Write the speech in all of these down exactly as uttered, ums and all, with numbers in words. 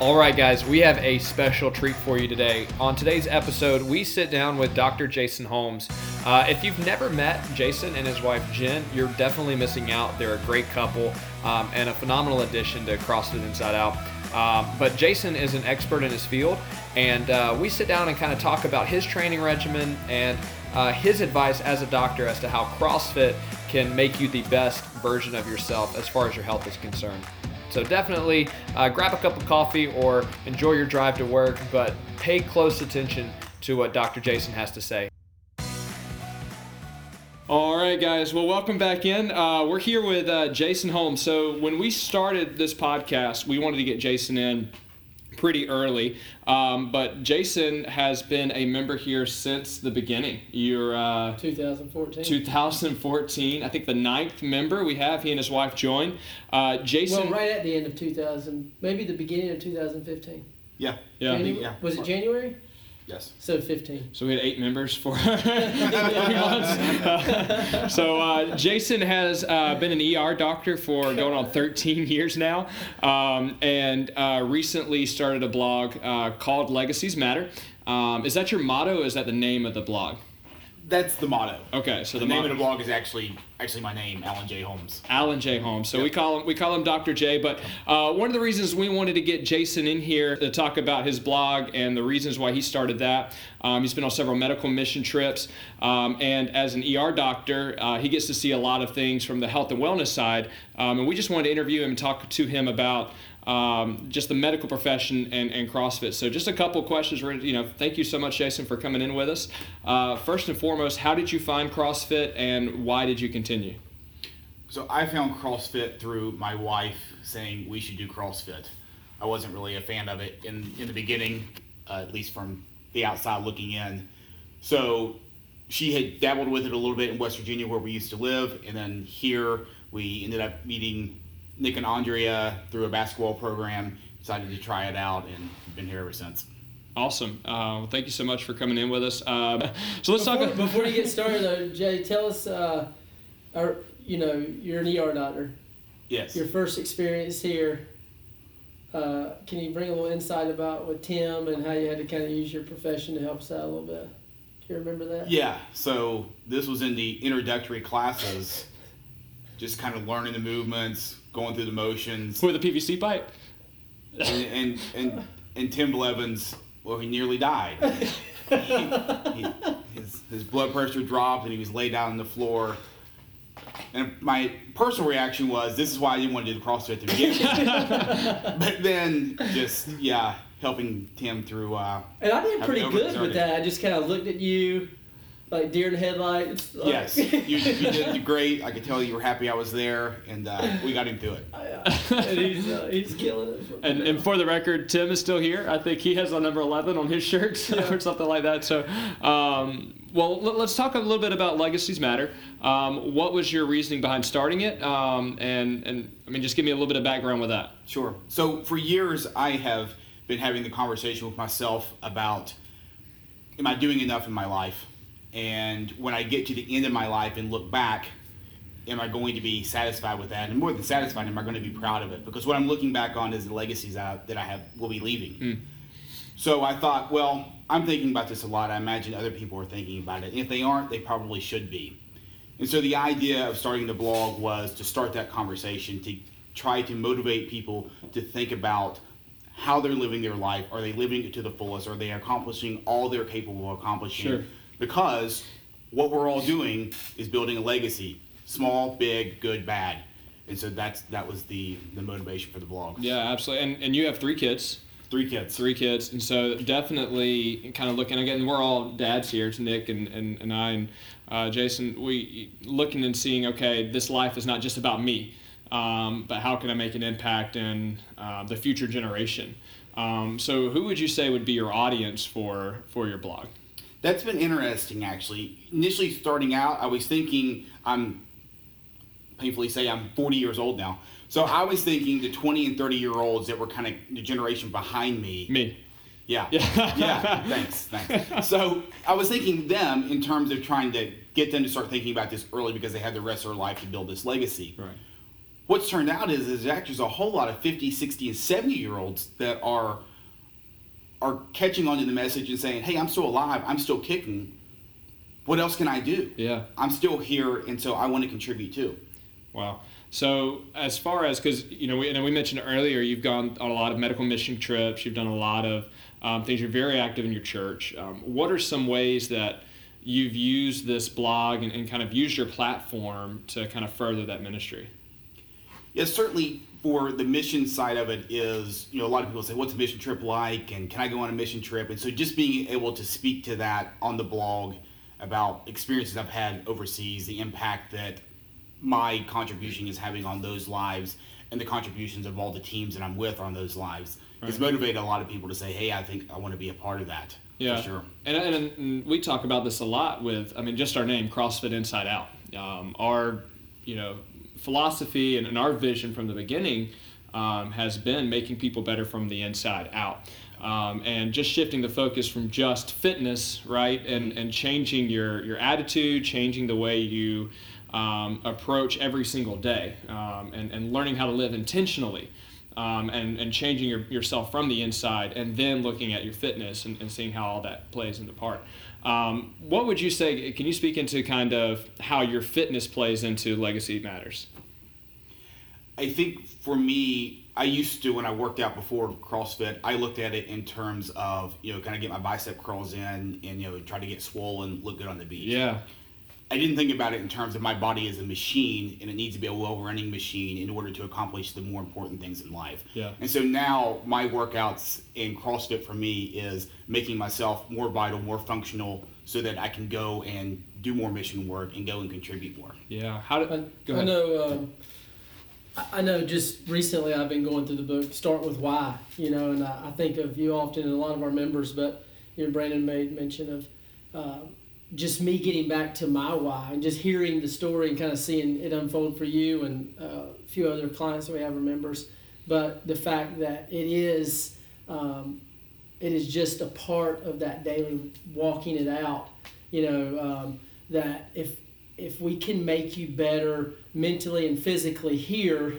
All right, guys, we have a special treat for you today. On today's episode, we sit down with Doctor Jason Holmes. Uh, if you've never met Jason and his wife, Jen, you're definitely missing out. They're a great couple um, and a phenomenal addition to CrossFit Inside Out. Um, but Jason is an expert in his field, and uh, we sit down and kind of talk about his training regimen and uh, his advice as a doctor as to how CrossFit can make you the best version of yourself as far as your health is concerned. So definitely uh, grab a cup of coffee or enjoy your drive to work, but pay close attention to what Doctor Jason has to say. All right, guys. Well, welcome back in. Uh, we're here with uh, Jason Holmes. So when we started this podcast, we wanted to get Jason in pretty early, um, but Jason has been a member here since the beginning. You're uh, twenty fourteen. twenty fourteen. I think the ninth member we have. He and his wife joined. Uh, Jason. Well, right at the end of two thousand, maybe the beginning of two thousand fifteen. Yeah. Yeah. January? yeah. Was it January? Yes. So fifteen. So we had eight members for three months. Uh, so uh, Jason has uh, been an E R doctor for going on thirteen years now, um, and uh, recently started a blog uh, called Legacies Matter. Um, is that your motto? Or is that the name of the blog? That's the motto. Okay, so the, the name motto. of the blog is actually actually my name, Alan J. Holmes. Alan J. Holmes. So Yep. we call him we call him Doctor J. But uh, one of the reasons we wanted to get Jason in here to talk about his blog and the reasons why he started that. Um, he's been on several medical mission trips, um, and as an E R doctor, uh, he gets to see a lot of things from the health and wellness side. Um, and we just wanted to interview him and talk to him about um, just the medical profession and, and CrossFit. So just a couple of questions. We're, you know, thank you so much, Jason, for coming in with us. Uh, first and foremost, how did you find CrossFit and why did you continue? So I found CrossFit through my wife saying we should do CrossFit. I wasn't really a fan of it in, in the beginning, uh, at least from the outside looking in. So she had dabbled with it a little bit in West Virginia where we used to live, and then here we ended up meeting Nick and Andrea through a basketball program, decided to try it out, and been here ever since. Awesome. Uh, well, thank you so much for coming in with us. Uh, so let's before, talk. Before you get started, though, Jay, tell us, uh, our, you know, you're an E R doctor. Yes. Your first experience here. Uh, can you bring a little insight about with Tim and how you had to kind of use your profession to help us out a little bit? Do you remember that? Yeah. So this was in the introductory classes, just kind of learning the movements, going through the motions. With a P V C pipe? And and and, and Tim Blevins, well, he nearly died. he, he, his, his blood pressure dropped and he was laid down on the floor. And my personal reaction was, this is why I didn't want to do the CrossFit to begin with. But then just, yeah, helping Tim through. Uh, and I did pretty good overexerted. with that. I just kind of looked at you like deer in the headlights. Like, Yes, you, you did great. I could tell you were happy I was there, and uh, we got him through it. and he's, uh, he's killing it. And, and for the record, Tim is still here. I think he has a number eleven on his shirt Yeah. or something like that. So, um, well, let, let's talk a little bit about Legacies Matter. Um, what was your reasoning behind starting it? Um, and, and, I mean, just give me a little bit of background with that. Sure. So for years, I have been having the conversation with myself about, am I doing enough in my life? And when I get to the end of my life and look back, am I going to be satisfied with that? And more than satisfied, am I going to be proud of it? Because what I'm looking back on is the legacies that I, that I have will be leaving. Mm. So I thought, well, I'm thinking about this a lot. I imagine other people are thinking about it. And if they aren't, they probably should be. And so the idea of starting the blog was to start that conversation, to try to motivate people to think about how they're living their life. Are they living it to the fullest? Are they accomplishing all they're capable of accomplishing? Sure. Because what we're all doing is building a legacy. Small, big, good, bad. And so that's that was the, the motivation for the blog. Yeah, absolutely. And, and you have three kids. Three kids. Three kids. And so definitely kind of looking, again, we're all dads here. It's Nick and, and, and I and uh, Jason. We looking and seeing, okay, this life is not just about me, um, but how can I make an impact in uh, the future generation? Um, so who would you say would be your audience for, for your blog? That's been interesting, actually. Initially starting out, I was thinking, I'm painfully say I'm forty years old now. So I was thinking the twenty and thirty year olds that were kind of the generation behind me. Me. Yeah. Yeah. yeah. Thanks. Thanks. So I was thinking them in terms of trying to get them to start thinking about this early because they had the rest of their life to build this legacy. Right. what's turned out is, is actually there's a whole lot of fifty, sixty, and seventy year olds that are are catching on to the message and saying, hey, I'm still alive, I'm still kicking. What else can I do? Yeah. I'm still here, and so I want to contribute too. Wow. So as far as, because, you know, we, and we mentioned earlier, you've gone on a lot of medical mission trips, you've done a lot of um, things, you're very active in your church. Um, what are some ways that you've used this blog and, and kind of used your platform to kind of further that ministry? Yes, certainly for the mission side of it is, you know, a lot of people say, what's a mission trip like? And can I go on a mission trip? And so just being able to speak to that on the blog about experiences I've had overseas, the impact that my contribution is having on those lives, and the contributions of all the teams that I'm with on those lives, right, has motivated a lot of people to say, hey, I think I want to be a part of that. Yeah, for sure. And, and, and we talk about this a lot with, I mean, just our name, CrossFit Inside Out. Um, our, you know, philosophy and, and our vision from the beginning um, has been making people better from the inside out. Um, and just shifting the focus from just fitness, right, and, and changing your, your attitude, changing the way you um, approach every single day, um, and, and learning how to live intentionally, um, and, and changing your, yourself from the inside, and then looking at your fitness and, and seeing how all that plays into part. Um, what would you say, can you speak into kind of how your fitness plays into Legacy Matters? I think for me, I used to, when I worked out before CrossFit, I looked at it in terms of, you know, kind of get my bicep curls in and, you know, try to get swollen, look good on the beach. Yeah. I didn't think about it in terms of my body as a machine, and it needs to be a well-running machine in order to accomplish the more important things in life. Yeah. And so now my workouts in CrossFit for me is making myself more vital, more functional, so that I can go and do more mission work and go and contribute more. Yeah. How do, I, go ahead. I know. Um, I know. Just recently, I've been going through the book "Start with Why." You know, and I, I think of you often and a lot of our members. But you know, Brandon made mention of uh, just me getting back to my why, and just hearing the story and kind of seeing it unfold for you and uh, a few other clients that we have, or members. But the fact that it is, um, it is just a part of that daily walking it out. You know, um, that if if we can make you better mentally and physically here,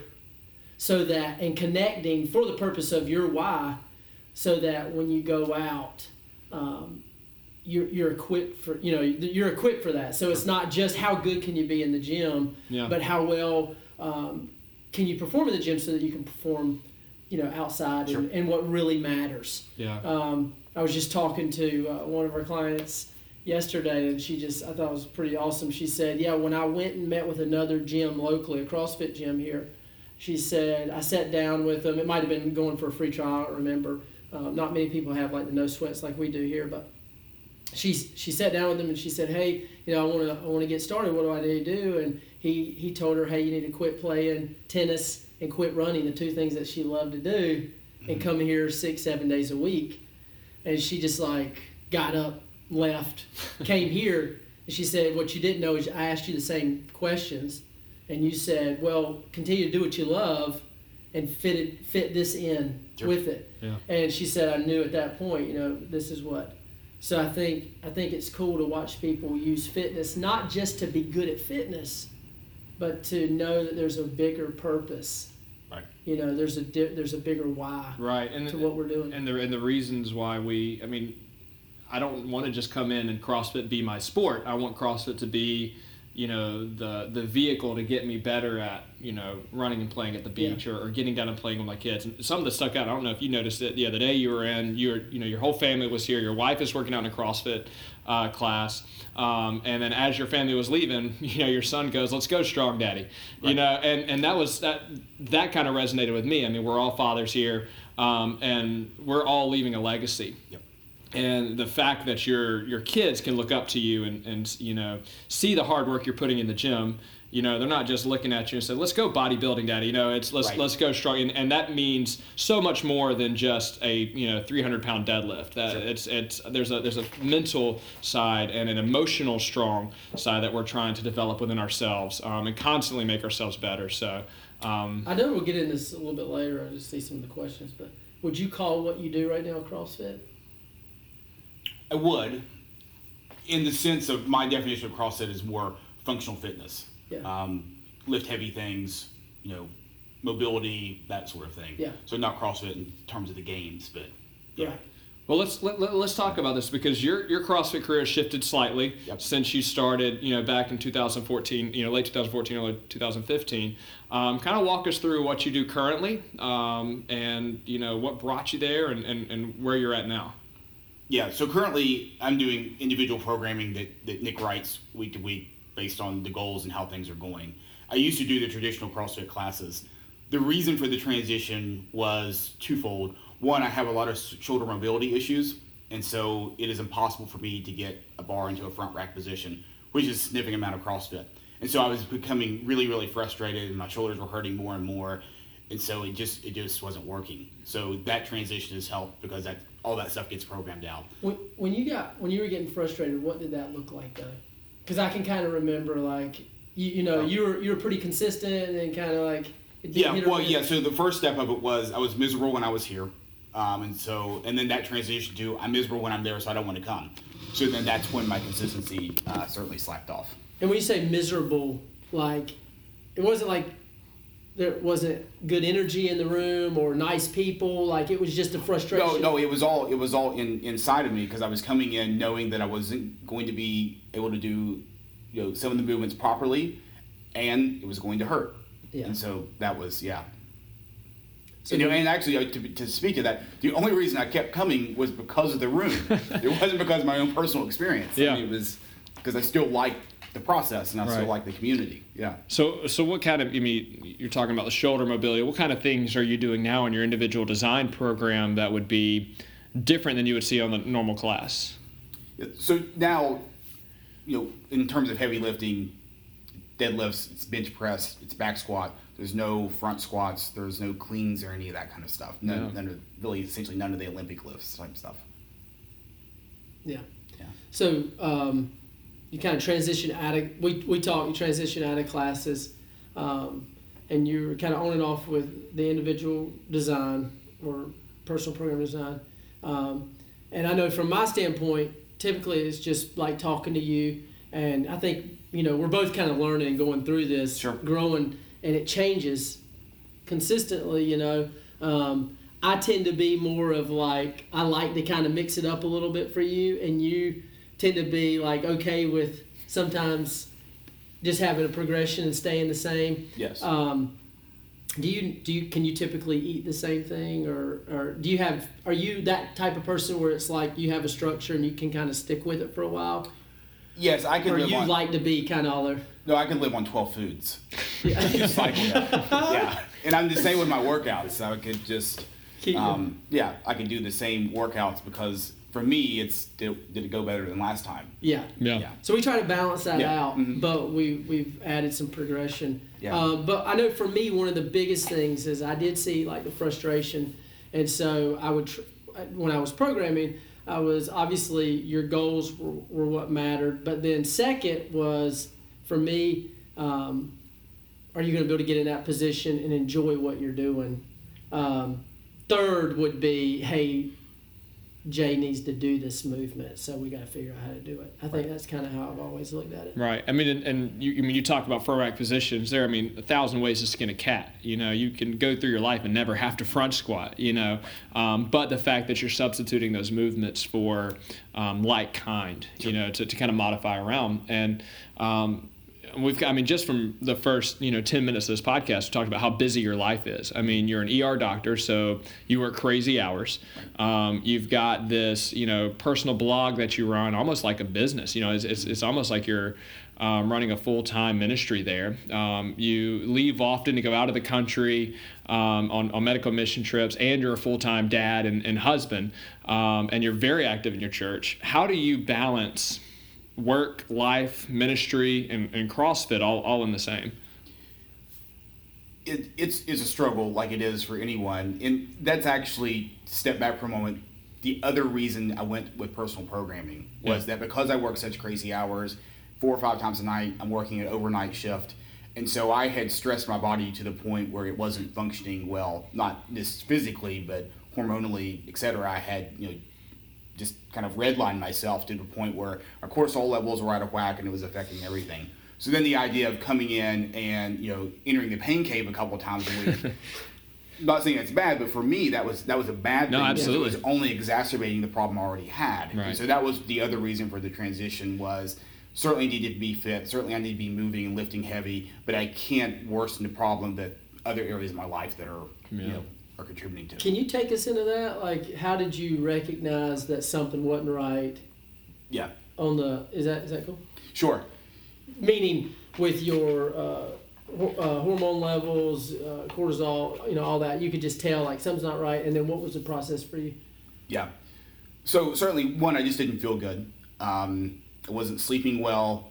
so that, and connecting for the purpose of your why, so that when you go out, um, you're you're equipped for, you know, you're equipped for that. So it's not just how good can you be in the gym, yeah, but how well um, can you perform in the gym, so that you can perform, you know, outside, sure, and, and what really matters. Yeah. Um, I was just talking to uh, one of our clients yesterday, and she just, I thought it was pretty awesome. She said, yeah, when I went and met with another gym locally, a CrossFit gym here, she said, I sat down with them. It might have been going for a free trial, I don't remember. Um, not many people have like the no sweats like we do here, but she she sat down with them and she said, hey, you know, I want to I want to get started. What do I need to do? And he, he told her, hey, you need to quit playing tennis and quit running, the two things that she loved to do, and come here six, seven days a week. And she just like got up, left, came here, and she said, what you didn't know is I asked you the same questions, and you said, well, continue to do what you love and fit it, fit this in, sure, with it. Yeah. And she said, I knew at that point, you know, this is what. So I think I think it's cool to watch people use fitness, not just to be good at fitness, but to know that there's a bigger purpose. Right. You know, there's a di- there's a bigger why. Right. And to what we're doing. And the and the reasons why we, I mean, I don't want to just come in and CrossFit be my sport. I want CrossFit to be, you know, the the vehicle to get me better at, you know, running and playing at the beach, yeah, or, or getting down and playing with my kids. And something that stuck out, I don't know if you noticed it the other day, you were in, you were, you know, your whole family was here. Your wife is working out in a CrossFit uh, class. Um, and then as your family was leaving, you know, your son goes, let's go, Strong Daddy. Right. You know, and, and that was, that, that kind of resonated with me. I mean, we're all fathers here, um, and we're all leaving a legacy. Yep. And the fact that your your kids can look up to you and, and you know, see the hard work you're putting in the gym, you know, they're not just looking at you and say, let's go bodybuilding, Daddy. You know, it's let's right. let's go strong. And, and that means so much more than just a, you know, three hundred pound deadlift. That sure. it's it's there's a there's a mental side and an emotional strong side that we're trying to develop within ourselves, um, and constantly make ourselves better. So um, I know we'll get into this a little bit later. I just see some of the questions, but would you call what you do right now CrossFit? I would, in the sense of my definition of CrossFit is more functional fitness. Yeah. Um, lift heavy things, you know, mobility, that sort of thing. Yeah. So not CrossFit in terms of the games, but yeah. Right. Well, let's let, let, let's talk about this because your your CrossFit career has shifted slightly Yep. since you started, you know, back in two thousand fourteen, you know, late two thousand fourteen, early two thousand fifteen. Um, kind of walk us through what you do currently, um, and you know what brought you there, and, and, and where you're at now. Yeah, so currently I'm doing individual programming that, that Nick writes week to week based on the goals and how things are going. I used to do the traditional CrossFit classes. The reason for the transition was twofold. One, I have a lot of shoulder mobility issues, and so it is impossible for me to get a bar into a front rack position, which is a significant amount of CrossFit. And so I was becoming really, really frustrated, and my shoulders were hurting more and more, and so it just it just wasn't working. So that transition has helped because that all that stuff gets programmed out. When, when you got when you were getting frustrated, what did that look like though? Because I can kind of remember like you you know you were you were pretty consistent and kind of like it didn't Yeah, hit or well, miss. yeah. So the first step of it was I was miserable when I was here, um, and so and then that transition to I'm miserable when I'm there, so I don't want to come. So then that's when my consistency uh, certainly slacked off. And when you say miserable, like it wasn't like there wasn't good energy in the room or nice people. Like it was just a frustration. No, no, it was all it was all in inside of me because I was coming in knowing that I wasn't going to be able to do, you know, some of the movements properly, and it was going to hurt. Yeah. And so that was yeah. So And, you know, you- and actually, uh, to, to speak to that, the only reason I kept coming was because of the room. It wasn't because of my own personal experience. Yeah. I mean, it was because I still liked the process and I still Right. liked the community. Yeah. So, so what kind of, I mean, you're talking about the shoulder mobility. What kind of things are you doing now in your individual design program that would be different than you would see on the normal class? So now, you know, in terms of heavy lifting, deadlifts, it's bench press, it's back squat. There's no front squats. There's no cleans or any of that kind of stuff. None, Yeah. none of really, essentially none of the Olympic lifts type stuff. Yeah. Yeah. So um, you kind of transition out of we we talked. You transition out of classes, um, and you're kind of on and off with the individual design or personal program design. Um, and I know from my standpoint, typically it's just like talking to you, and I think you know we're both kind of learning and going through this, Sure. growing, and it changes consistently. You know. Um, I tend to be more of like, I like to kind of mix it up a little bit for you, and you tend to be like okay with sometimes just having a progression and staying the same. Yes. Um, do you do you can you typically eat the same thing, or or do you have are you that type of person where it's like you have a structure and you can kind of stick with it for a while, yes, I could or live you on. like to be kind of all over? No, I could live on twelve foods. Yeah. Just like that. Yeah. And I'm the same with my workouts. So I could just, Keep- um, yeah, I could do the same workouts because for me, it's did, did it go better than last time? yeah. Yeah. Yeah. So we try to balance that Yeah. out, Mhm. but we we've added some progression. Yeah. Um, but I know for me, one of the biggest things is I did see like the frustration, and so I would tr- when I was programming, I was obviously your goals were, were what mattered, but then second was for me, um, are you going to be able to get in that position and enjoy what you're doing? Um, third would be, hey, Jay needs to do this movement, so we got to figure out how to do it. I think that's kind of how I've always looked at it. Right. I mean, and, and you, I mean, you talk about front rack positions there. I mean, a thousand ways to skin a cat. You know, you can go through your life and never have to front squat, you know, um, but the fact that you're substituting those movements for um, like kind, you know, to, to kind of modify around. And, um, we've got, I mean, just from the first, you know, ten minutes of this podcast, we talked about how busy your life is. I mean, you're an E R doctor, so you work crazy hours. Um, you've got this, you know, personal blog that you run almost like a business. You know, it's, it's, it's almost like you're um, running a full-time ministry there. Um, you leave often to go out of the country um, on, on medical mission trips, and you're a full-time dad and, and husband, um, and you're very active in your church. How do you balance work, life, ministry, and, and CrossFit all, all in the same? It, it's, it's a struggle like it is for anyone. And that's actually, to step back for a moment, the other reason I went with personal programming was Yeah. that because I work such crazy hours, four or five times a night, I'm working an overnight shift. And so I had stressed my body to the point where it wasn't functioning well, not just physically, but hormonally, et cetera. I had, you know, just kind of redlined myself to the point where our cortisol levels were out of whack and it was affecting everything. So then the idea of coming in and, you know, entering the pain cave a couple of times a week, I'm not saying it's bad, but for me, that was that was a bad No, thing. absolutely. It was only exacerbating the problem I already had. Right. And so that was the other reason for the transition was certainly I needed to be fit, certainly I need to be moving and lifting heavy, but I can't worsen the problem that other areas of my life that are, Yeah. you know, are contributing to. Can you take us into that? Like, how did you recognize that something wasn't right Yeah. on the, is that is that cool? Sure. Meaning with your uh, ho- uh, hormone levels, uh, cortisol, you know, all that, you could just tell like something's not right. And then what was the process for you? Yeah. So certainly, one, I just didn't feel good. Um, I wasn't sleeping well,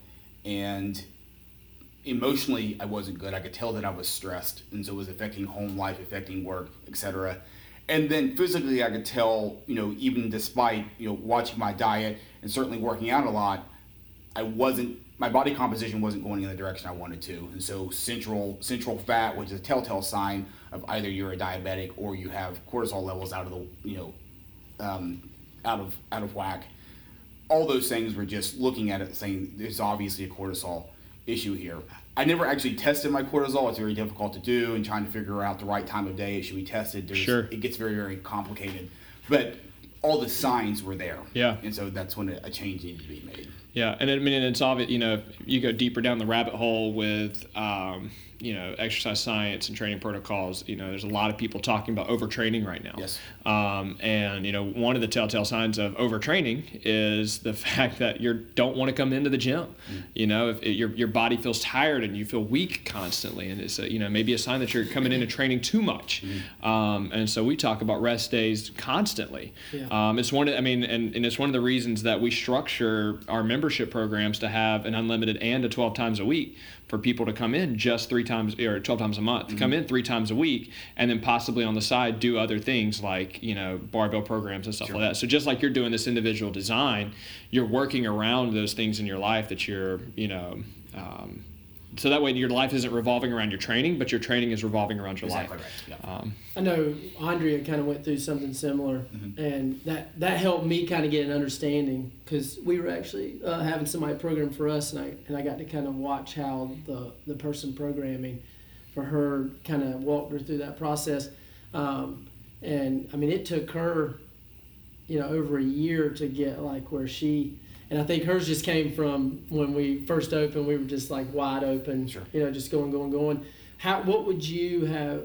and emotionally, I wasn't good. I could tell that I was stressed, and so it was affecting home life, affecting work, et cetera. And then physically, I could tell, you know, even despite, you know, watching my diet and certainly working out a lot, I wasn't, my body composition wasn't going in the direction I wanted to. And so central central fat, which is a telltale sign of either you're a diabetic or you have cortisol levels out of the, you know, um, out of out of whack. All those things were just looking at it saying there's obviously a cortisol issue here. I never actually tested my cortisol. It's very difficult to do, and trying to figure out the right time of day it should be tested. There's, Sure. It gets very, very complicated. But all the signs were there. Yeah. And so that's when a change needed to be made. Yeah, and I mean, it's obvious, you know, if you go deeper down the rabbit hole with, um, you know, exercise science and training protocols, you know, there's a lot of people talking about overtraining right now. Yes. Um, and, you know, one of the telltale signs of overtraining is the fact that you don't want to come into the gym. Mm. You know, if it, your your body feels tired and you feel weak constantly, and it's, a, you know, maybe a sign that you're coming into training too much. Mm. Um, and so we talk about rest days constantly. Yeah. Um, it's one of, I mean, and, and it's one of the reasons that we structure our membership programs to have an unlimited and a twelve times a week for people to come in just three times or twelve times a month, to come in three times a week, and then possibly on the side do other things like, you know, barbell programs and stuff Sure. like that. So just like you're doing this individual design, you're working around those things in your life that you're, you know, um, so that way your life isn't revolving around your training, but your training is revolving around your Exactly life. right. Yeah. Um, I know Andrea kind of went through something similar, Mm-hmm. and that, that helped me kind of get an understanding, because we were actually uh, having somebody program for us, and I and I got to kind of watch how the, the person programming for her kind of walked her through that process. Um, and I mean, it took her, you know, over a year to get like where she, and I think hers just came from when we first opened, we were just like wide open, Sure. you know, just going, going, going. How, what would you have,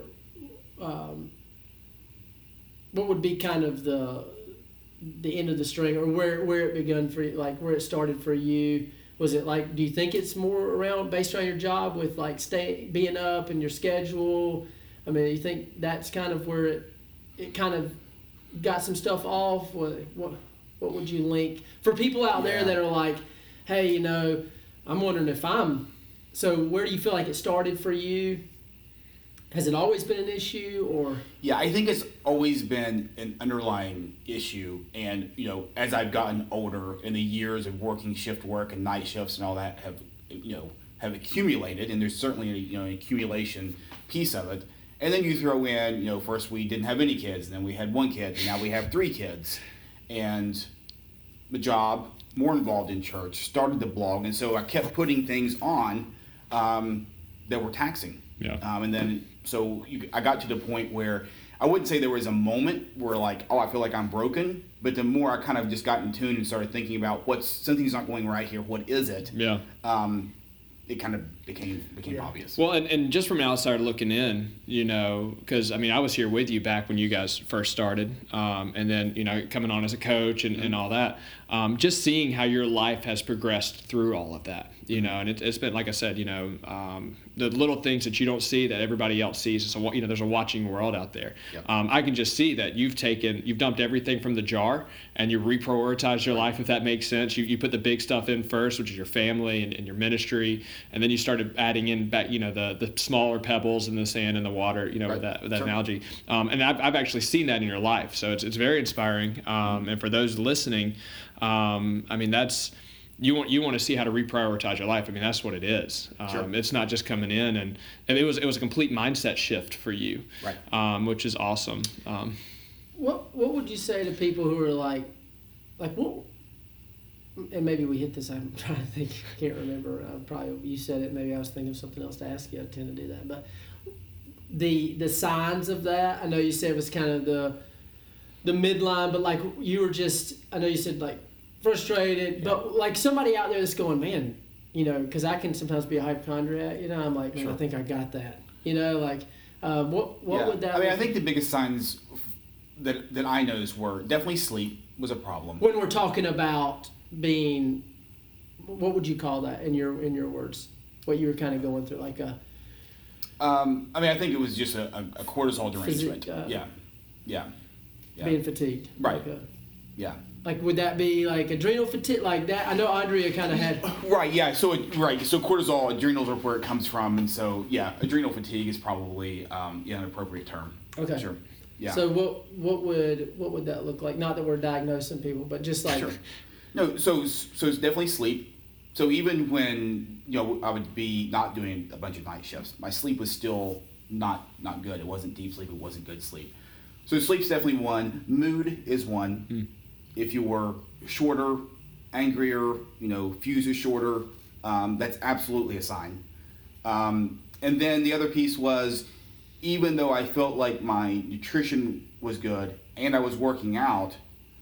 um, what would be kind of the the end of the string, or where, where it begun for you, like where it started for you? Was it like, do you think it's more around based on your job with like stay being up and your schedule? I mean, you think that's kind of where it it kind of got some stuff off? What what, what would you link for people out there Yeah. that are like, hey, you know, I'm wondering if I'm, so where do you feel like it started for you? Has it always been an issue, or? Yeah, I think it's always been an underlying issue. And, you know, as I've gotten older and the years of working shift work and night shifts and all that have, you know, have accumulated, and there's certainly, a, you know, an accumulation piece of it. And then you throw in, you know, first we didn't have any kids, and then we had one kid, and now we have three kids. And the job, more involved in church, started the blog, and so I kept putting things on um, that were taxing. Yeah. Um, and then, so you, I got to the point where I wouldn't say there was a moment where like, oh, I feel like I'm broken. But the more I kind of just got in tune and started thinking about what's, something's not going right here. What is it? yeah. Um, it kind of became became Yeah. obvious. Well, and, and just from an outsider looking in, you know, because, I mean, I was here with you back when you guys first started, um, and then, you know, coming on as a coach and, and all that, um, just seeing how your life has progressed through all of that, you know, and it, it's been, like I said, you know, um, the little things that you don't see that everybody else sees. It's a, you know, there's a watching world out there. Yep. Um, I can just see that you've taken, you've dumped everything from the jar and you reprioritized your life, if that makes sense. You, you put the big stuff in first, which is your family and, and your ministry, and then you started adding in back, you know, the the smaller pebbles in the sand and the water, you know, Right. with that with that Sure. analogy. Um, and I've, I've actually seen that in your life, so it's it's very inspiring. Um, and for those listening, um, I mean, that's. You want you want to see how to reprioritize your life. I mean, that's what it is. Um, Sure. It's not just coming in, and, and it was it was a complete mindset shift for you, Right. um, which is awesome. Um, What what would you say to people who are like, like what, and maybe we hit this. I'm trying to think. I can't remember. Uh, probably you said it. Maybe I was thinking of something else to ask you. I tend to do that. But the the signs of that. I know you said it was kind of the the midline, but like you were just. I know you said like frustrated, yeah. but like somebody out there that's going, man, you know, because I can sometimes be a hypochondriac. You know, I'm like, man, sure. I think I got that. You know, like um, what what yeah. would that? I mean, look I think the biggest signs that that I noticed were definitely sleep was a problem. When we're talking about being, what would you call that in your in your words? What you were kind of going through, like a. Um, I mean, I think it was just a, a cortisol derangement. Physic, uh, yeah. yeah, yeah, being fatigued. Right. Like a, yeah. Like would that be like adrenal fatigue, like that? I know Andrea kind of had. Right. Yeah. So it, right. So cortisol, adrenals are where it comes from, and so yeah, adrenal fatigue is probably um, yeah, an appropriate term. Okay. Sure. Yeah. So what what would what would that look like? Not that we're diagnosing people, but just like. Sure. No. So so it's definitely sleep. So even when you know I would be not doing a bunch of night shifts, my sleep was still not not good. It wasn't deep sleep. It wasn't good sleep. So sleep's definitely one. Mood is one. Mm. If you were shorter, angrier, you know, fuse is shorter, um, that's absolutely a sign. Um, and then the other piece was, even though I felt like my nutrition was good and I was working out,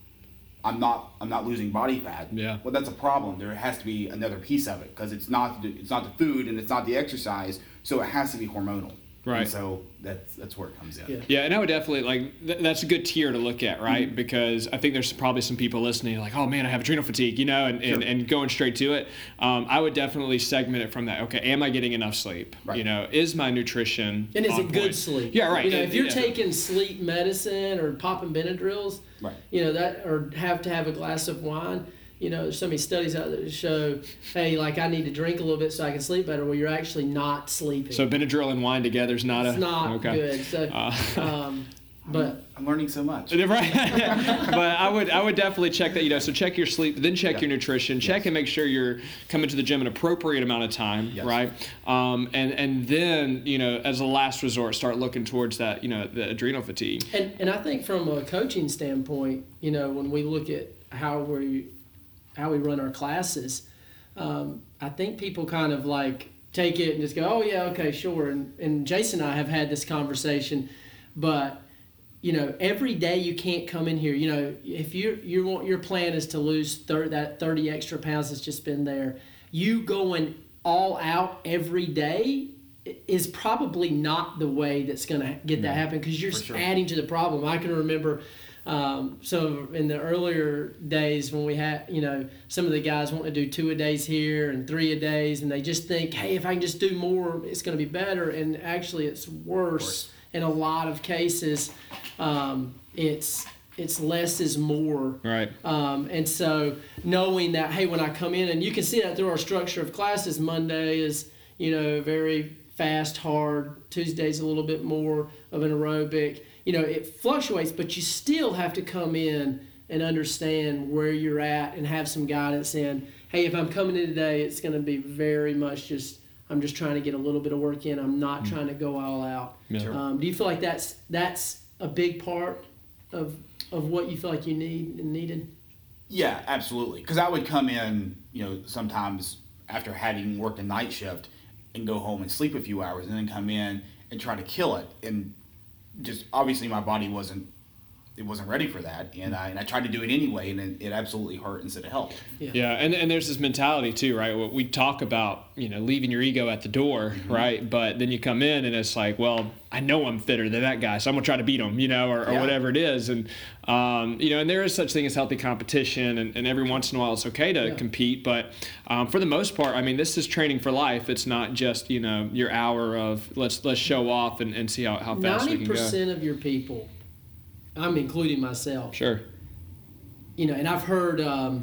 I'm not I'm not losing body fat. Yeah. Well, that's a problem. There has to be another piece of it because it's not the, it's not the food and it's not the exercise, so it has to be hormonal. Right. And so that's that's where it comes in. Yeah, yeah and I would definitely, like, th- that's a good tier to look at, right? Mm-hmm. Because I think there's probably some people listening like, oh, man, I have adrenal fatigue, you know, and, sure. and, and going straight to it. Um, I would definitely segment it from that. Okay, am I getting enough sleep? Right. You know, is my nutrition And is on it good point? sleep? Yeah, right. You know, And, if you're yeah. taking sleep medicine or popping Benadryls, right. you know, that or have to have a glass of wine, you know, there's so many studies out there that show, hey, like I need to drink a little bit so I can sleep better. Well, you're actually not sleeping. So Benadryl and wine together is not it's a... not okay. good. So, uh, um, but I'm learning so much. Right. But I would I would definitely check that, you know, so check your sleep, then check yeah. your nutrition, check yes. and make sure you're coming to the gym an appropriate amount of time, yes. right? Um, and, and then, you know, as a last resort, start looking towards that, you know, the adrenal fatigue. And, and I think from a coaching standpoint, you know, when we look at how we, how we run our classes, um, I think people kind of like take it and just go, oh, yeah, okay, sure. And, and Jason and I have had this conversation, but you know, every day you can't come in here. You know, if you you want your plan is to lose thirty, that thirty extra pounds that's just been there, you going all out every day is probably not the way that's going to get that happen because you're sure. adding to the problem. I can remember um, so in the earlier days when we had, you know, some of the guys want to do two a days here and three a days, and they just think, hey, if I can just do more, it's going to be better. And actually, it's worse. In a lot of cases, um, it's it's less is more. Right. Um, and so knowing that, hey, when I come in, and you can see that through our structure of classes, Monday is, you know, very fast, hard. Tuesday's a little bit more of an aerobic. You know, it fluctuates, but you still have to come in and understand where you're at and have some guidance in, hey, if I'm coming in today, it's going to be very much just, I'm just trying to get a little bit of work in. I'm not mm. trying to go all out. Yeah. Um, do you feel like that's that's a big part of of what you feel like you need and needed? Yeah, absolutely. Because I would come in, you know, sometimes after having worked a night shift and go home and sleep a few hours and then come in and try to kill it. And just obviously my body wasn't it wasn't ready for that, and I and I tried to do it anyway, and it, it absolutely hurt instead of helped. Yeah, yeah and, and there's this mentality too, right? We talk about, you know, leaving your ego at the door, mm-hmm. right? But then you come in and it's like, well, I know I'm fitter than that guy, so I'm gonna try to beat him, you know, or, or yeah. whatever it is. And um, you know, and there is such thing as healthy competition, and, and every once in a while it's okay to yeah. compete, but um, for the most part, I mean, this is training for life. It's not just, you know, your hour of let's let's show off and, and see how, how fast we can go. ninety percent of your people, I'm including myself. Sure. You know, and I've heard, um,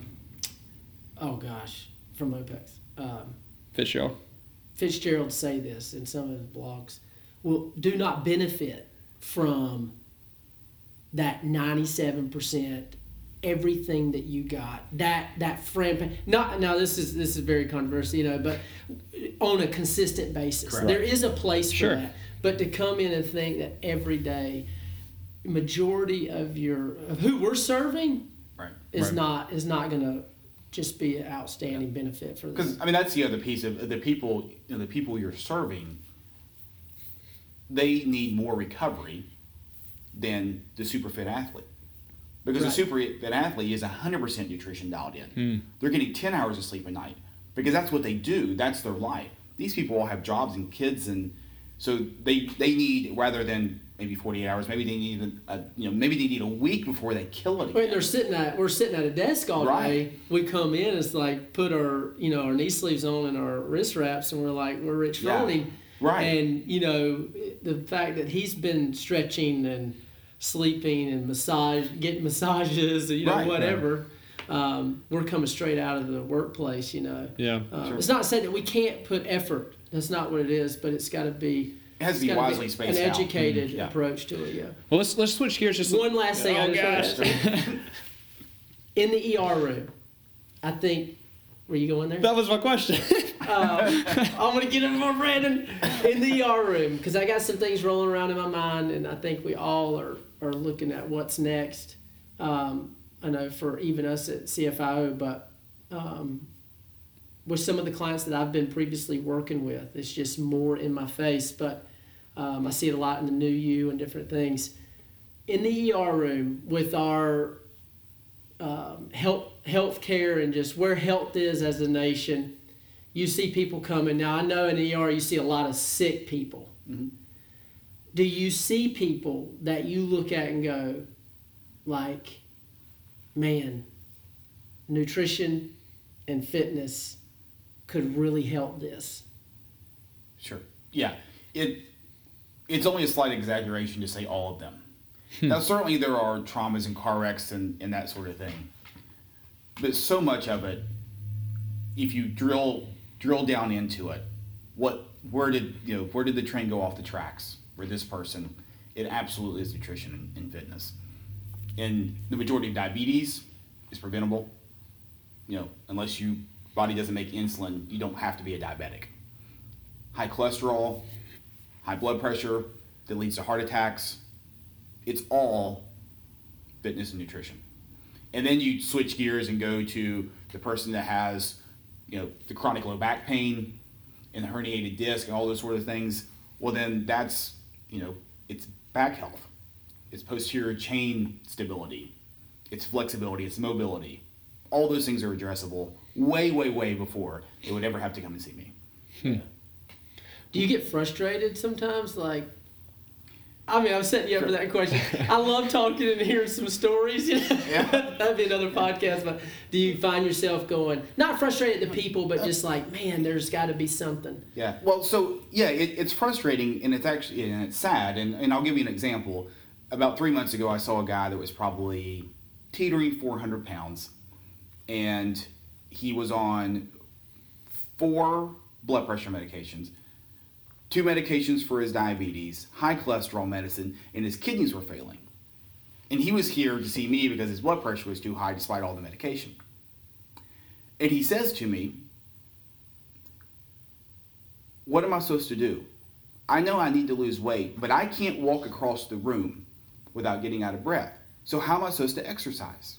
oh gosh, from OPEX. Um, Fitzgerald. Fitzgerald say this in some of his blogs. Well, do not benefit from that ninety-seven percent everything that you got. That that frame. Not now. This is this is very controversial, you know, but on a consistent basis, Correct. There is a place for sure. that. But to come in and think that every day, majority of your of who we're serving right. is right. not is not going to just be an outstanding yeah. benefit for them. Because I mean, that's the other piece of the people. You know, the people you're serving. They need more recovery than the super fit athlete, because right. the super fit athlete is one hundred percent nutrition dialed in. Mm. They're getting ten hours of sleep a night because that's what they do. That's their life. These people all have jobs and kids, and so they they need, rather than maybe forty-eight hours, maybe they need a, a you know maybe they need a week before they kill it again. Wait, they're sitting at we're sitting at a desk all right. day. We come in, it's like put our you know our knee sleeves on and our wrist wraps, and we're like we're Rich Froning. Yeah. Right. And, you know, the fact that he's been stretching and sleeping and massage, getting massages, you know, right, whatever, right. Um, we're coming straight out of the workplace, you know. Yeah. Uh, sure. It's not saying that we can't put effort. That's not what it is, but it's got to be... It has to be wisely spaced out. An out. educated mm-hmm. yeah. approach to it, yeah. Well, let's let's switch gears just... One last thing. Oh, I gosh. just In the E R room, I think... Were you going there? That was my question. um, I'm going to get him more Brandon in the E R room because I got some things rolling around in my mind, and I think we all are, are looking at what's next. Um, I know for even us at C F I O, but um, with some of the clients that I've been previously working with, it's just more in my face, but um, I see it a lot in the new you and different things. In the E R room with our um, health healthcare and just where health is as a nation, you see people coming. Now, I know in E R you see a lot of sick people. Mm-hmm. Do you see people that you look at and go, like, man, nutrition and fitness could really help this? Sure. Yeah. It It's only a slight exaggeration to say all of them. Now, certainly there are traumas and car wrecks and, and that sort of thing. But so much of it, if you drill drill down into it, what where did you know where did the train go off the tracks for this person? It absolutely is nutrition and, and fitness. And the majority of diabetes is preventable. You know, unless your body doesn't make insulin, you don't have to be a diabetic. High cholesterol, high blood pressure that leads to heart attacks. It's all fitness and nutrition. And then you switch gears and go to the person that has, you know, the chronic low back pain and the herniated disc and all those sort of things. Well, then that's, you know, it's back health. It's posterior chain stability. It's flexibility. It's mobility. All those things are addressable way, way, way before they would ever have to come and see me. Hmm. Do you get frustrated sometimes? Like, I mean, I'm setting you up for that question. I love talking and hearing some stories. You know? Yeah. That'd be another podcast. But do you find yourself going, not frustrated at the people, but just like, man, there's got to be something? Yeah. Well, so, yeah, it, it's frustrating, and it's actually, and it's sad. And, and I'll give you an example. About three months ago, I saw a guy that was probably teetering four hundred pounds. And he was on four blood pressure medications, two medications for his diabetes, high cholesterol medicine, and his kidneys were failing. And he was here to see me because his blood pressure was too high despite all the medication. And he says to me, what am I supposed to do? I know I need to lose weight, but I can't walk across the room without getting out of breath. So how am I supposed to exercise?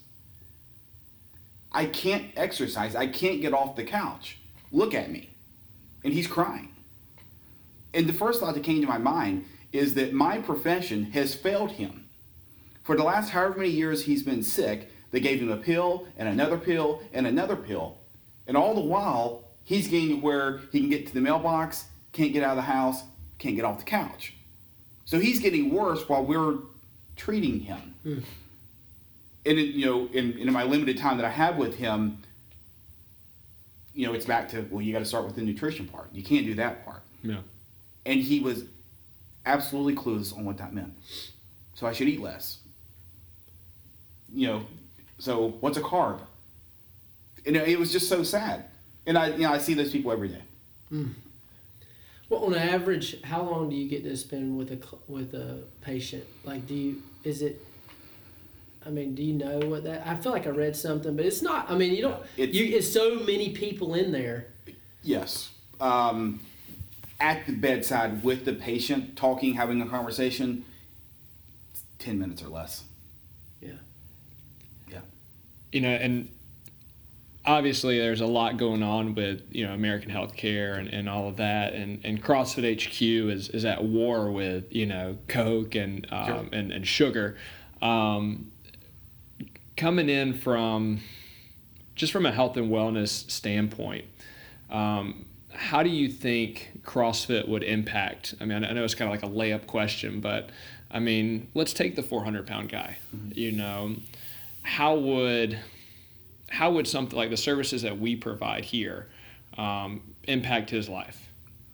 I can't exercise. I can't get off the couch. Look at me. And he's crying. And the first thought that came to my mind is that my profession has failed him. For the last however many years he's been sick, they gave him a pill and another pill and another pill. And all the while, he's getting to where he can get to the mailbox, can't get out of the house, can't get off the couch. So he's getting worse while we're treating him. Mm. And it, you know, in, in my limited time that I have with him, you know, it's back to, well, you got to start with the nutrition part. You can't do that part. Yeah. And he was absolutely clueless on what that meant. So I should eat less. You know, so what's a carb? And it was just so sad. And I, you know, I see those people every day. Mm. Well, on average, how long do you get to spend with a with a patient? Like, do you is it? I mean, do you know what that? I feel like I read something, but it's not. I mean, you don't. It's, you it's so many people in there. Yes. Um, at the bedside with the patient, talking, having a conversation, ten minutes or less. Yeah. Yeah. You know, and obviously there's a lot going on with, you know, American healthcare and, and all of that, and, and CrossFit H Q is, is at war with, you know, Coke and um, Sure. and, and sugar. Um, coming in from just from a health and wellness standpoint, um, how do you think CrossFit would impact? I mean, I know it's kind of like a layup question, but I mean, let's take the four hundred pound guy. Mm-hmm. You know, how would how would something like the services that we provide here um, impact his life?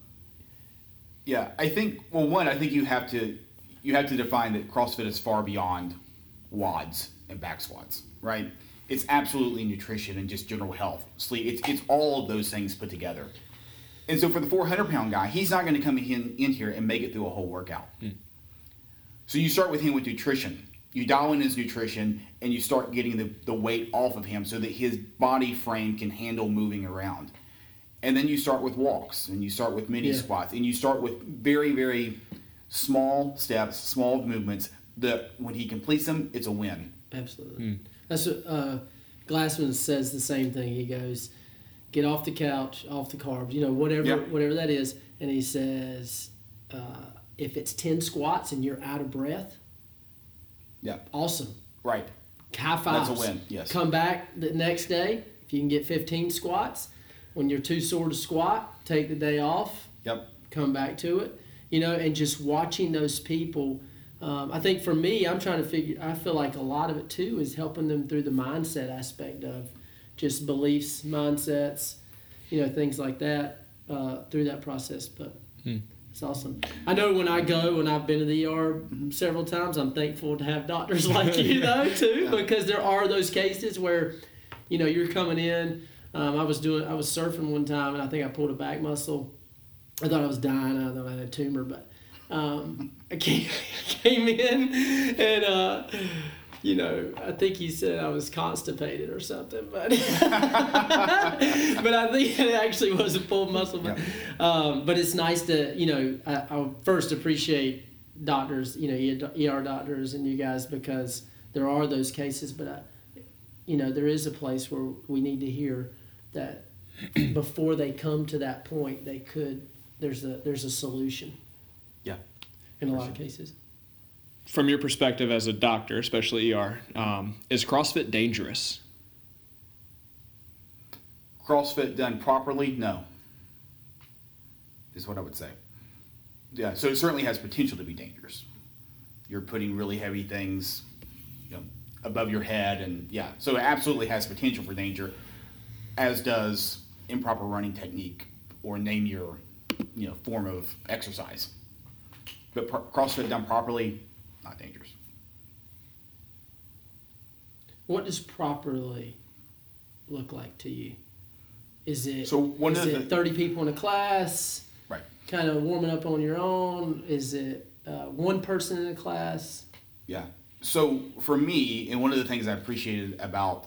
Yeah, I think, well, one, I think you have to you have to define that CrossFit is far beyond WODs and back squats, right? It's absolutely nutrition and just general health, sleep. It's it's all of those things put together. And so for the four hundred pound guy, he's not going to come in, in here and make it through a whole workout. Mm. So you start with him with nutrition. You dial in his nutrition and you start getting the, the weight off of him so that his body frame can handle moving around. And then you start with walks and you start with mini yeah. squats and you start with very, very small steps, small movements that when he completes them, it's a win. Absolutely. Mm. That's what uh, Glassman says the same thing. He goes, get off the couch, off the carbs, you know, whatever, yeah. whatever that is. And he says, uh, if it's ten squats and you're out of breath, yeah, awesome. Right. High fives. That's a win, yes. Come back the next day. If you can get fifteen squats, when you're too sore to squat, take the day off. Yep. Come back to it. You know, and just watching those people. Um, I think for me, I'm trying to figure, I feel like a lot of it too is helping them through the mindset aspect of just beliefs, mindsets, you know, things like that uh, through that process. But hmm. It's awesome. I know when I go, and I've been to the E R several times, I'm thankful to have doctors like you, though, too, yeah. because there are those cases where, you know, you're coming in. Um, I was doing, I was surfing one time, and I think I pulled a back muscle. I thought I was dying. I thought I had a tumor, but um, I came, came in, and uh, you know, I think he said I was constipated or something, but but I think it actually was a pulled muscle. But, yeah. um, but it's nice to, you know, I, I first appreciate doctors, you know, E R doctors and you guys, because there are those cases, but, I, you know, there is a place where we need to hear that before they come to that point, they could, there's a, there's a solution. Yeah. In a lot of cases. From your perspective as a doctor, especially E R, um, is CrossFit dangerous? CrossFit done properly, no, is what I would say. Yeah, so it certainly has potential to be dangerous. You're putting really heavy things, you know, above your head, and yeah, so it absolutely has potential for danger, as does improper running technique or name your, you know, form of exercise. But pro- CrossFit done properly, not dangerous. What does properly look like to you? Is it, so one is of it the, thirty people in a class? Right. Kind of warming up on your own? Is it uh, one person in a class? Yeah. So for me, and one of the things I appreciated about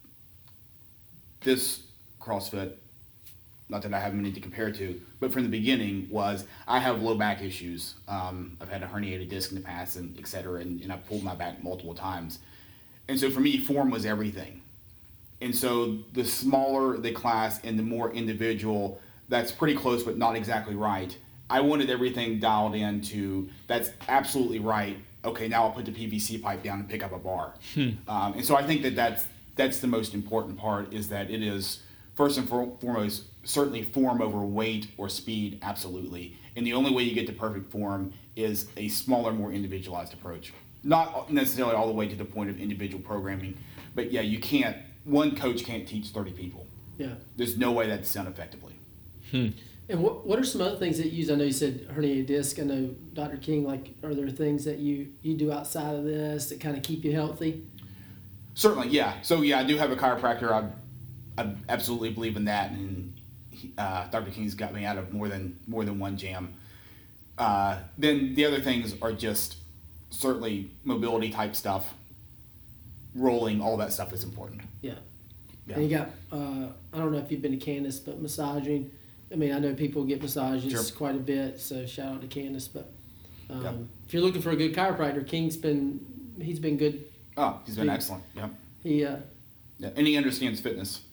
this CrossFit, not that I have many to compare to, but from the beginning was I have low back issues. Um, I've had a herniated disc in the past, and et cetera, and, and I've pulled my back multiple times. And so for me, form was everything. And so the smaller the class and the more individual, that's pretty close but not exactly right. I wanted everything dialed in to, that's absolutely right. Okay, now I'll put the P V C pipe down and pick up a bar. Hmm. Um, and so I think that that's, that's the most important part, is that it is, first and foremost, certainly form over weight or speed, absolutely. And the only way you get to perfect form is a smaller, more individualized approach. Not necessarily all the way to the point of individual programming, but yeah, you can't, one coach can't teach thirty people. Yeah. There's no way that's done effectively. Hmm. And what what are some other things that you use? I know you said herniated disc. I know, Doctor King, like, are there things that you, you do outside of this that kind of keep you healthy? Certainly, yeah. So yeah, I do have a chiropractor. I, I absolutely believe in that, and uh, Doctor King's got me out of more than more than one jam. Uh, then the other things are just certainly mobility type stuff. Rolling, all that stuff is important. Yeah. Yeah. And you got, uh, I don't know if you've been to Candace, but massaging. I mean, I know people get massages sure. quite a bit, so shout out to Candace. But um, yeah. if you're looking for a good chiropractor, King's been, he's been good. Oh, he's been he, excellent. Yeah. He. Uh, yeah, and he understands fitness. Yeah.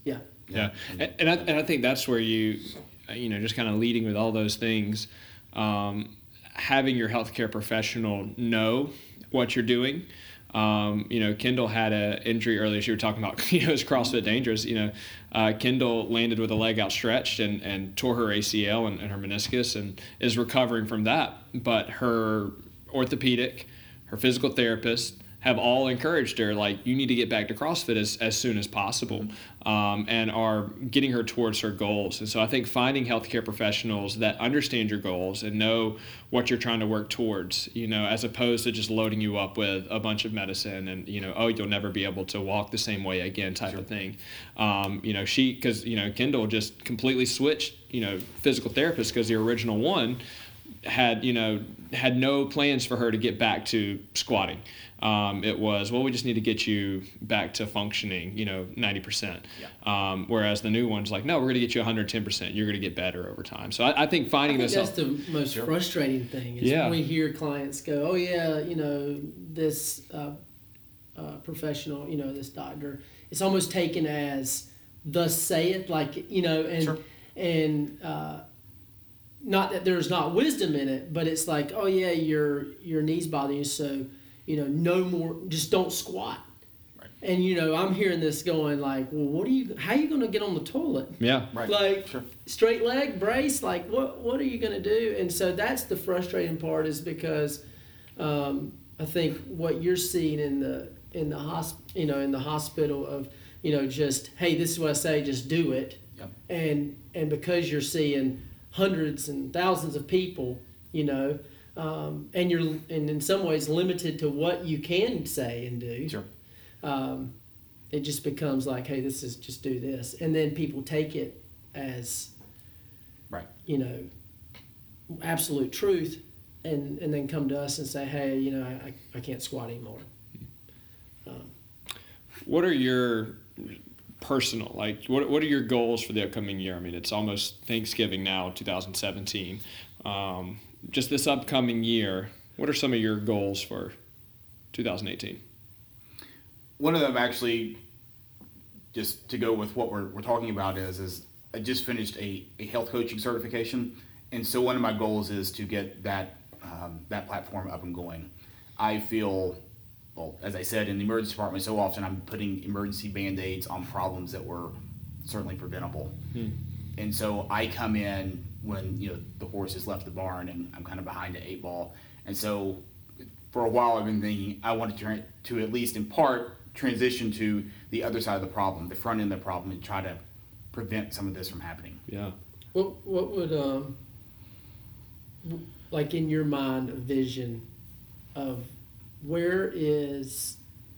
Yeah, and, and I and I think that's where you, you know, just kind of leading with all those things, um, having your healthcare professional know what you're doing. Um, you know, Kendall had an injury earlier. She were talking about, you know, is CrossFit dangerous? You know, uh, Kendall landed with a leg outstretched and, and tore her A C L and, and her meniscus and is recovering from that. But her orthopedic, her physical therapist have all encouraged her, like, you need to get back to CrossFit as, as soon as possible, um, and are getting her towards her goals. And so I think finding healthcare professionals that understand your goals and know what you're trying to work towards, you know, as opposed to just loading you up with a bunch of medicine and, you know, oh, you'll never be able to walk the same way again type sure. of thing. Um, you know, she, because, you know, Kendall just completely switched, you know, physical therapist because the original one had, you know, had no plans for her to get back to squatting. Um, it was, well, we just need to get you back to functioning, you know, ninety percent. Yeah. Um, whereas the new one's like, no, we're going to get you one hundred ten percent. You're going to get better over time. So I, I think finding I think this. That's the most sure. frustrating thing is yeah. when we hear clients go, oh, yeah, you know, this uh, uh, professional, you know, this doctor, it's almost taken as thus saith, like, you know, and, sure. and, uh, not that there's not wisdom in it, but it's like, oh yeah, your your knees bother you, so you know, no more, just don't squat. Right. And you know, I'm hearing this going like, well, what are you? How are you going to get on the toilet? Yeah, right. Like sure. straight leg brace. Like what? What are you going to do? And so that's the frustrating part, is because um, I think what you're seeing in the in the hosp- you know, in the hospital of, you know, just, hey, this is what I say, just do it. Yep. And and because you're seeing hundreds and thousands of people, you know, um, and you're and in some ways limited to what you can say and do. Sure. Um, it just becomes like, hey, this is just do this, and then people take it as, right, you know, absolute truth, and and then come to us and say, hey, you know, I I can't squat anymore. Um, what are your personal, like, what what are your goals for the upcoming year? I mean, it's almost Thanksgiving now, two thousand seventeen. Um, just this upcoming year, what are some of your goals for two thousand eighteen? One of them, actually, just to go with what we're we're talking about, is is I just finished a, a health coaching certification, and so one of my goals is to get that um, that platform up and going. I feel, well, as I said, in the emergency department, so often I'm putting emergency Band-Aids on problems that were certainly preventable. Hmm. And so I come in when, you know, the horse has left the barn and I'm kind of behind the eight ball. And so for a while I've been thinking I wanted to, to at least in part transition to the other side of the problem, the front end of the problem, and try to prevent some of this from happening. Yeah. What what would um like in your mind a vision of where is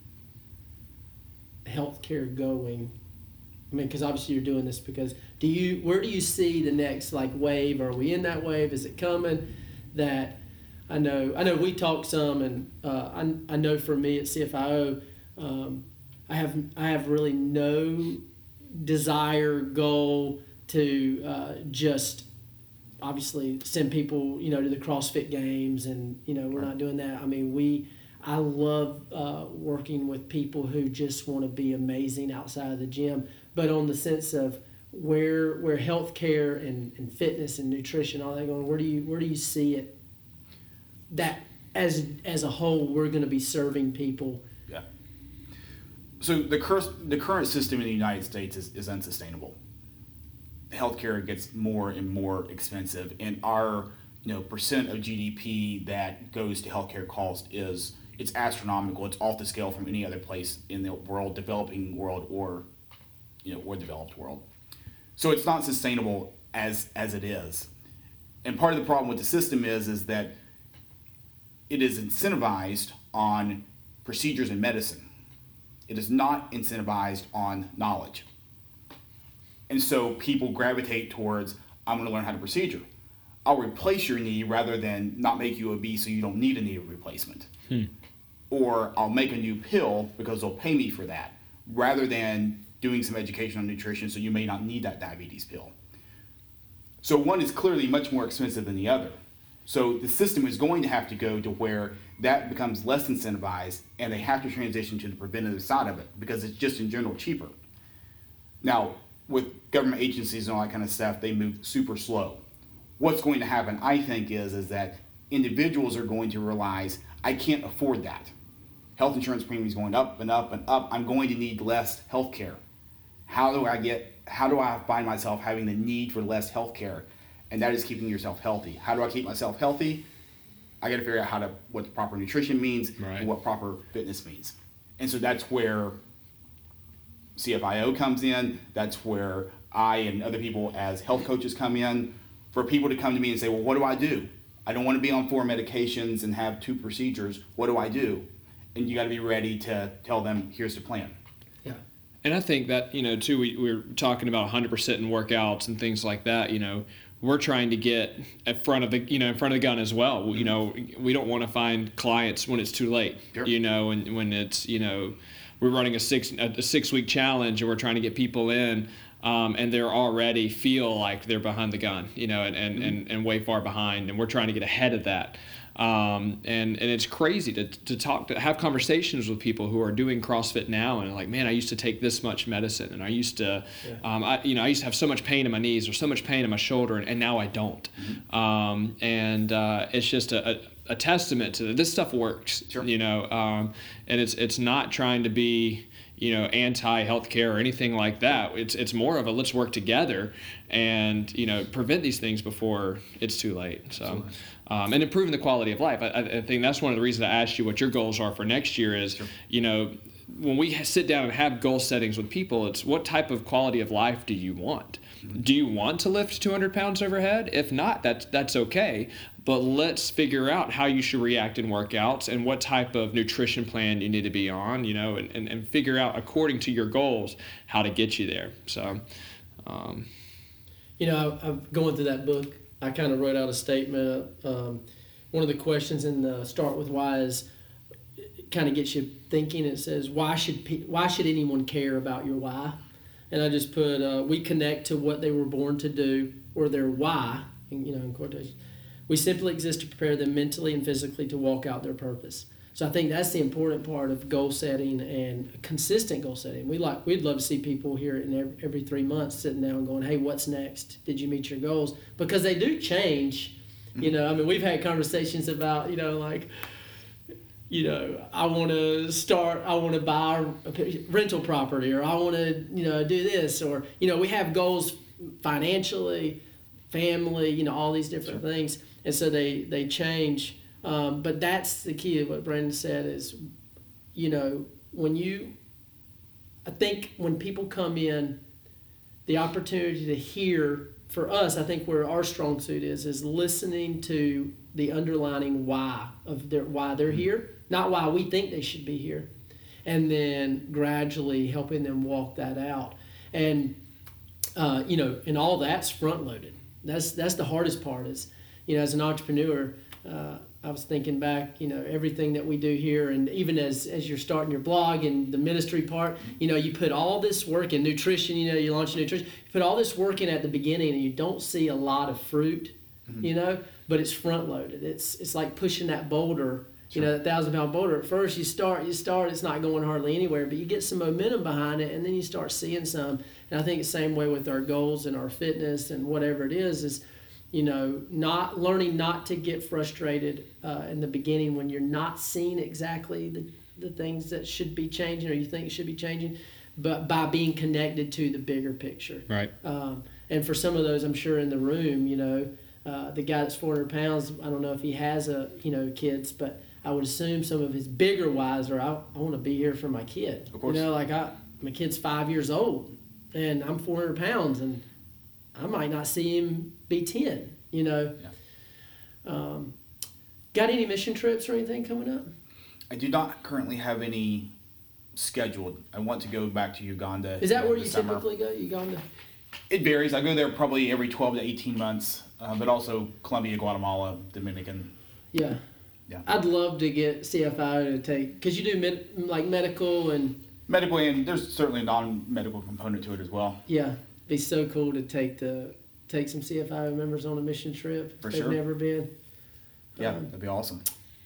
healthcare going? I mean, because obviously you're doing this because do you where do you see the next like wave? Are we in that wave? Is it coming? That I know I know we talked some, and uh, I I know for me at C F I O, um, I have I have really no desire goal to uh, just obviously send people, you know, to the CrossFit Games, and you know we're not doing that. I mean, we I love uh, working with people who just want to be amazing outside of the gym, but on the sense of where where healthcare and, and fitness and nutrition, all that going, where do you where do you see it that as as a whole we're going to be serving people? Yeah. So the current the current system in the United States is, is unsustainable. Healthcare gets more and more expensive, and our you know percent of G D P that goes to healthcare cost is it's astronomical. It's off the scale from any other place in the world, developing world or you know or developed world. So it's not sustainable as as it is. And part of the problem with the system is is that it is incentivized on procedures in medicine. It is not incentivized on knowledge. And so people gravitate towards, I'm going to learn how to procedure. I'll replace your knee rather than not make you obese so you don't need a knee replacement. Hmm. Or I'll make a new pill because they'll pay me for that, rather than doing some education on nutrition so you may not need that diabetes pill. So one is clearly much more expensive than the other. So the system is going to have to go to where that becomes less incentivized, and they have to transition to the preventative side of it because it's just in general cheaper. Now, with government agencies and all that kind of stuff, they move super slow. What's going to happen, I think, is is that individuals are going to realize, I can't afford that. Health insurance premiums going up and up and up. I'm going to need less health care. How do I get, how do I find myself having the need for less health care? And that is keeping yourself healthy. How do I keep myself healthy? I got to figure out how to, what the proper nutrition means, right, and what proper fitness means. And so that's where C F I O comes in. That's where I and other people as health coaches come in, for people to come to me and say, well, what do I do? I don't want to be on four medications and have two procedures. What do I do? And you got to be ready to tell them, here's the plan. Yeah. And I think that, you know, too, we, we're talking about one hundred percent in workouts and things like that. You know, we're trying to get in front of the, you know, in front of the gun as well. You know, we don't want to find clients when it's too late, sure, you know, and when it's, you know, we're running a six, a six week challenge and we're trying to get people in, um, and they're already feel like they're behind the gun, you know, and, and, mm-hmm. and, and way far behind. And we're trying to get ahead of that. Um, and, and it's crazy to, to talk, to have conversations with people who are doing CrossFit now and like, man, I used to take this much medicine and I used to, yeah. um, I, you know, I used to have so much pain in my knees or so much pain in my shoulder and, and now I don't. Mm-hmm. Um, and, uh, it's just a, a, a testament to this stuff works, sure, you know, um, and it's, it's not trying to be, you know, anti-healthcare or anything like that. It's it's more of a let's work together and, you know, prevent these things before it's too late. So, um, and improving the quality of life. I, I think that's one of the reasons I asked you what your goals are for next year is, sure, you know, when we sit down and have goal settings with people, it's what type of quality of life do you want? Mm-hmm. Do you want to lift two hundred pounds overhead? If not, that's, that's okay. But let's figure out how you should react in workouts and what type of nutrition plan you need to be on, you know, and, and, and figure out according to your goals how to get you there. So, um, you know, I, I'm going through that book. I kind of wrote out a statement. Um, one of the questions in the Start With Why is kind of gets you thinking. It says, why should pe- why should anyone care about your why? And I just put, uh, we connect to what they were born to do or their why, you know, in quotation. We simply exist to prepare them mentally and physically to walk out their purpose. So I think that's the important part of goal setting and consistent goal setting. We like, we'd love to see people here in every, every three months sitting down and going, hey, what's next? Did you meet your goals? Because they do change. You know, I mean, we've had conversations about, you know, like, you know, I want to start, I want to buy a rental property, or I want to, you know, do this, or, you know, we have goals financially, family, you know, all these different sure. things. And so they, they change. Um, but that's the key of what Brandon said is, you know, when you, I think when people come in, the opportunity to hear, for us, I think where our strong suit is, is listening to the underlining why of their, why they're here, not why we think they should be here, and then gradually helping them walk that out. And, uh, you know, and all that's front loaded. That's, that's the hardest part is, you know, as an entrepreneur, uh, I was thinking back, you know, everything that we do here, and even as, as you're starting your blog and the ministry part, you know, you put all this work in nutrition, you know, you launch nutrition, you put all this work in at the beginning and you don't see a lot of fruit, mm-hmm. you know, but it's front loaded. It's it's like pushing that boulder, you sure. know, that thousand pound boulder. At first you start, you start, it's not going hardly anywhere, but you get some momentum behind it and then you start seeing some. And I think the same way with our goals and our fitness and whatever it is, is, you know, not learning not to get frustrated uh, in the beginning when you're not seeing exactly the, the things that should be changing or you think should be changing, but by being connected to the bigger picture. Right. Um, and for some of those, I'm sure in the room, you know, uh, the guy that's four hundred pounds, I don't know if he has a, you know, kids, but I would assume some of his bigger whys are, I, I want to be here for my kid. Of course. You know, like I, my kid's five years old and I'm four hundred pounds and I might not see him be ten, you know. Yeah. Um, got any mission trips or anything coming up? I do not currently have any scheduled. I want to go back to Uganda. Is that where you summer. typically go, Uganda? It varies. I go there probably every twelve to eighteen months, uh, but also Colombia, Guatemala, Dominican. Yeah. Yeah. I'd love to get C F I O to take, because you do med, like medical and... Medical, and there's certainly a non-medical component to it as well. Yeah. Be so cool to take the take some C F I O members on a mission trip. For They've sure. never been. Yeah, um, that'd be awesome.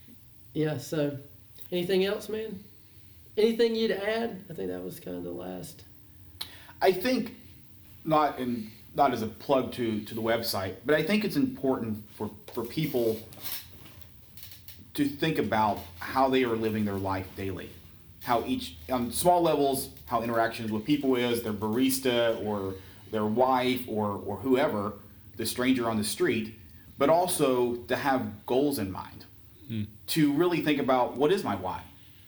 Yeah, so anything else, man? Anything you'd add? I think that was kind of the last. I think not in not as a plug to to the website, but I think it's important for for people to think about how they are living their life daily, how each on small levels, how interactions with people is, their barista or their wife or or whoever, the stranger on the street, but also to have goals in mind, mm. to really think about what is my why,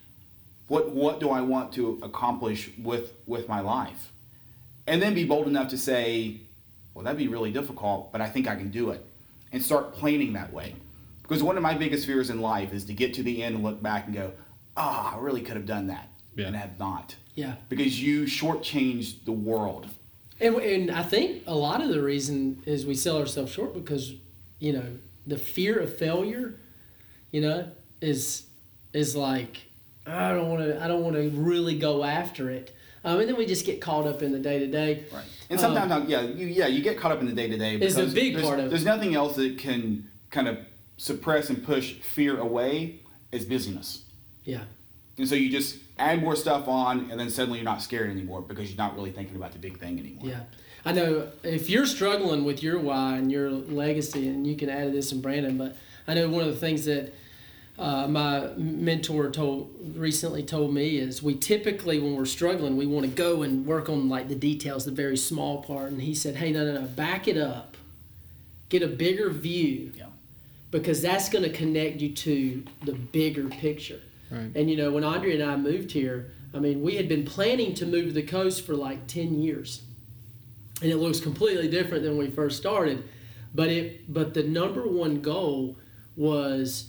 what what do I want to accomplish with with my life, and then be bold enough to say, well, that'd be really difficult, but I think I can do it, and start planning that way. Because one of my biggest fears in life is to get to the end and look back and go, ah, oh, I really could have done that, yeah. and have not. Yeah. Because you shortchanged the world. And, and I think a lot of the reason is we sell ourselves short because, you know, the fear of failure, you know, is is like, I don't want to I don't want to really go after it. Um, and then we just get caught up in the day to day. Right. And sometimes, um, yeah, you, yeah, you get caught up in the day to day because it's a big there's, part of it. There's nothing else that can kind of suppress and push fear away as busyness. Yeah. And so you just add more stuff on, and then suddenly you're not scared anymore because you're not really thinking about the big thing anymore. Yeah. I know if you're struggling with your why and your legacy, and you can add this in Brandon, but I know one of the things that uh, my mentor told recently told me is we typically, when we're struggling, we want to go and work on like the details, the very small part. And he said, hey, no, no, no, back it up. Get a bigger view. Yeah. Because that's going to connect you to the bigger picture. Right. And, you know, when Andre and I moved here, I mean, we had been planning to move to the coast for like ten years. And it looks completely different than when we first started. But it, but the number one goal was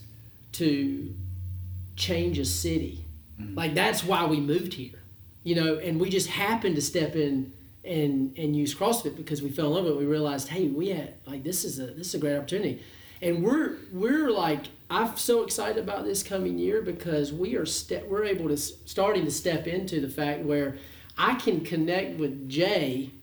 to change a city. Mm-hmm. Like, that's why we moved here. You know, and we just happened to step in and, and use CrossFit because we fell in love with it. We realized, hey, we had, like, this is a this is a great opportunity. And we're we're like, I'm so excited about this coming year because we are ste- we're able to starting to step into the fact where I can connect with Jay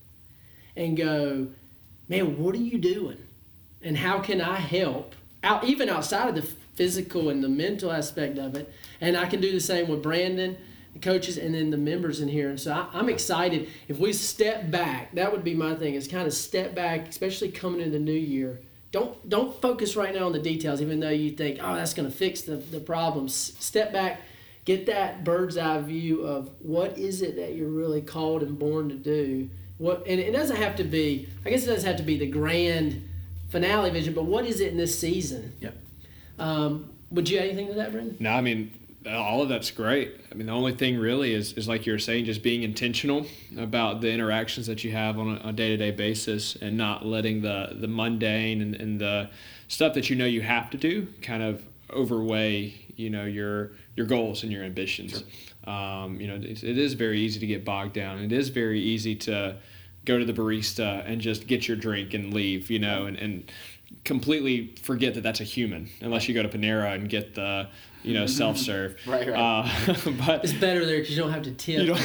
and go, man, what are you doing? And how can I help? Out even outside of the physical and the mental aspect of it. And I can do the same with Brandon, the coaches, and then the members in here. And so I, I'm excited. If we step back, that would be my thing, is kind of step back, especially coming into the new year. Don't don't focus right now on the details, even though you think, oh, that's going to fix the, the problems. Step back, get that bird's eye view of what is it that you're really called and born to do. What and it doesn't have to be, I guess it doesn't have to be the grand finale vision, but what is it in this season? Yep. Um, would you add anything to that, Brendan? No, I mean, all of that's great. I mean, the only thing really is, is like you were saying, just being intentional about the interactions that you have on a day-to-day basis and not letting the, the mundane and, and the stuff that you know you have to do kind of overweigh, you know, your your goals and your ambitions. Sure. Um, you know, it, it is very easy to get bogged down. It is very easy to go to the barista and just get your drink and leave, you know, and, and completely forget that that's a human unless you go to Panera and get the, you know, self-serve. Right, right. Uh, but it's better there because you don't have to tip. You don't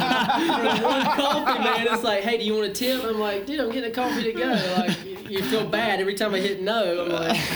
one coffee, man. It's like, hey, do you want a tip? I'm like, dude, I'm getting a coffee to go. Like, you, you feel bad every time I hit no. I'm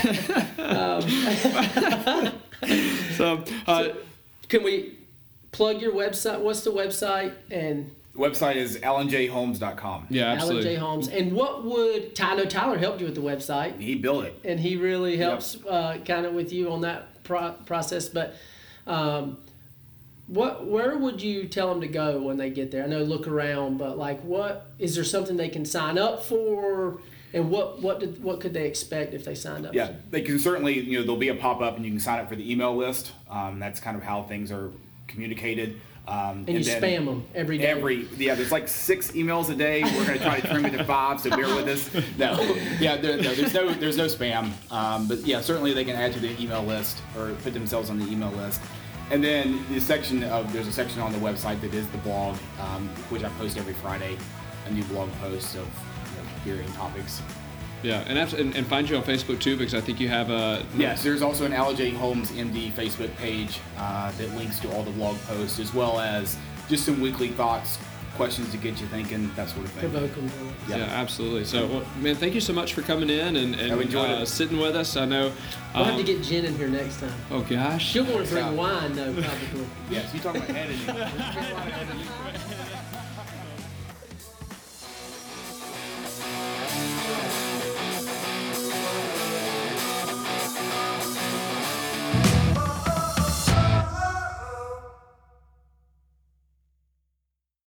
like, um. so, uh, so, can we plug your website? What's the website? And the website is alan j holmes dot com. Yeah, absolutely. Alan J. Holmes. And what would, I know Tyler helped you with the website. He built it. And he really helps yep. uh, kind of with you on that pro- process. But um, what, where would you tell them to go when they get there? I know look around, but like what, is there something they can sign up for? And what what did, what could they expect if they signed up? Yeah, they can certainly, you know, there'll be a pop-up and you can sign up for the email list. Um, that's kind of how things are communicated. Um, and, and you spam them every day. Every yeah, there's like six emails a day. We're going to try to trim it to five, so bear with us. No, yeah, there, no, there's no there's no spam. Um, but yeah, certainly they can add to the email list or put themselves on the email list. And then the section of there's a section on the website that is the blog, um, which I post every Friday, a new blog post of you know, varying topics. Yeah, and, and and find you on Facebook too, because I think you have a... Yes, there's also an Alan J. Holmes M D Facebook page uh, that links to all the blog posts, as well as just some weekly thoughts, questions to get you thinking, that sort of thing. Provoke them. Yeah. yeah, absolutely. So, well, man, thank you so much for coming in and, and uh, sitting with us. I know... We'll um, have to get Jen in here next time. Oh, gosh. She'll want to bring wine, though, probably. Yes, you talking about editing.